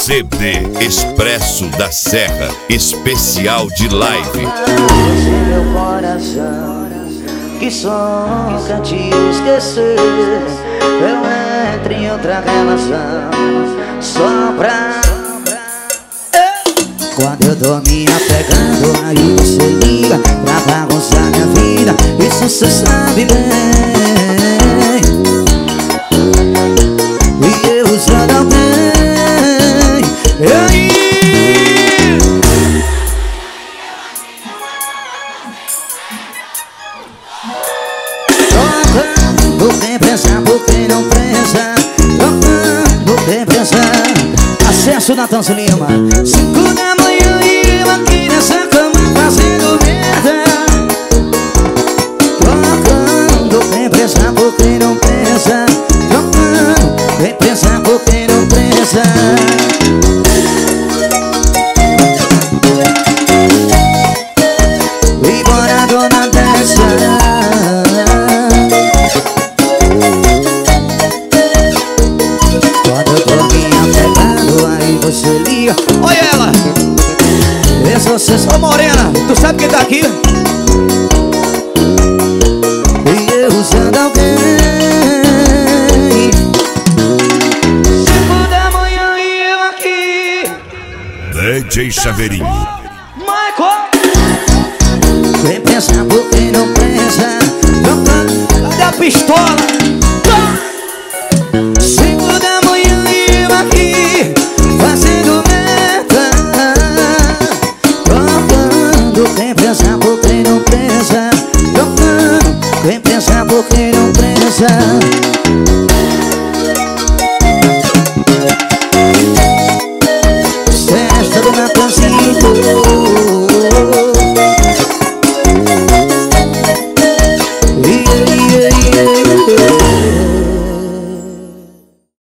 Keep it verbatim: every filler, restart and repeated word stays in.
C D Expresso da Serra, especial de live. Você meu coração, que só nunca te esquecer. Eu entro em outra relação só pra... Quando eu tô me apegando, aí você liga pra bagunçar minha vida. Isso cê sabe bem. E eu usando alguém. E aí? Trocando quem pensa por quem não pensa. Trocando quem pensa. Acesso na Tança Lima. Cinco da manhã e eu aqui nessa cama fazendo merda. Trocando quem pensa por quem não pensa. Trocando quem pensa por quem não pensa. E bora dona dessa. Quando eu tô me apegando, aí você liga. Olha ela! Ô morena, tu sabe quem tá aqui? E eu usando alguém. Cinco da manhã e eu aqui. D J Chaveirinho. Michael! Quem pensa por quem não pensa. Cadê a pistola? Cinco da manhã e eu aqui fazendo merda. Trocando quem pensa por quem não pensa. Trocando quem pensa por quem não pensa.